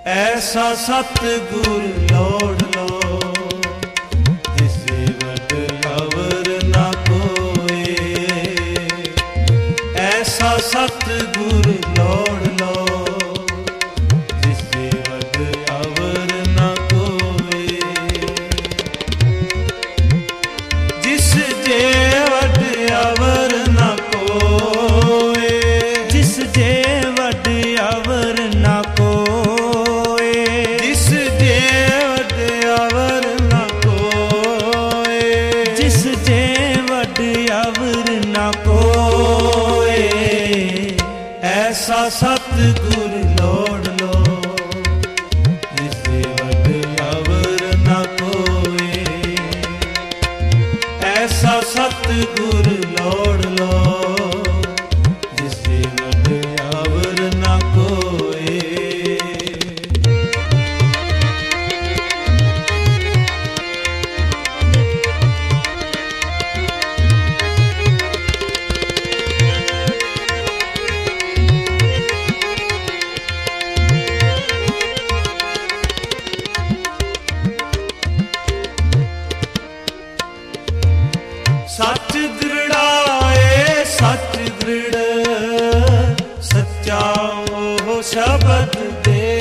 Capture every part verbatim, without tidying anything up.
ਐਸਾ ਸਤਿਗੁਰ ਲੋੜ ਲੋ, ਜਿਸੇ ਵਡ ਅਵਰ ਨਾ ਕੋਏ। ਐਸਾ ਸਤਿਗੁਰ ਲੋੜ ਲੋ, ਜਿਸੇ ਵਡ ਅਵਰ ਨਾ ਕੋਏ। ਜਿਸ ਜੇ ਵਡ ਅਵਰ ਨਾ ਕੋਏ, ਜਿਸ ਜੇ ਵਡ ਅਵਰ ਨਾ ਕੋਏ। ਜਿਸ ਜੇ ਵਡ ਅਵਰ ਨਾ ਕੋਏ। ਜਿਸ ਜੇ ਵਡ ਅਵਰ ਨਾ ਕੋਏ। ਐਸਾ ਸਤਿਗੁਰ ਲੋੜ ਲੋ, ਜਿਸੇ ਵਡ ਅਵਰ ਨਾ ਕੋਏ। ਐਸਾ ਸਤਿਗੁਰ ਲੋੜ ਲੋ, ਜਿਸੇ ਵਡ ਅਵਰ ਨਾ ਕੋਏ। ਸੱਚ ਦ੍ਰਿੜਾਏ ਸੱਚ ਦ੍ਰਿੜ, ਸੱਚਾ ਉਹ ਸ਼ਬਦ ਦੇ।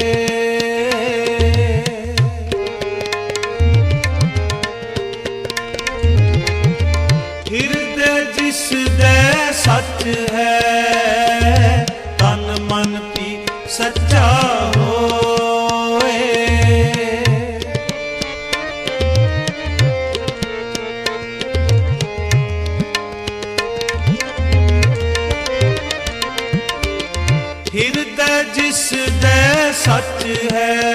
ਹਿਰਦੇ ਜਿਸ ਦੇ ਸੱਚ ਹੈ, ਤਨ ਮਨ ਵੀ ਸੱਚਾ ਹੋਏ। ਹਿਰਦੇ ਜਿਸ ਦੇ ਸੱਚ ਹੈ,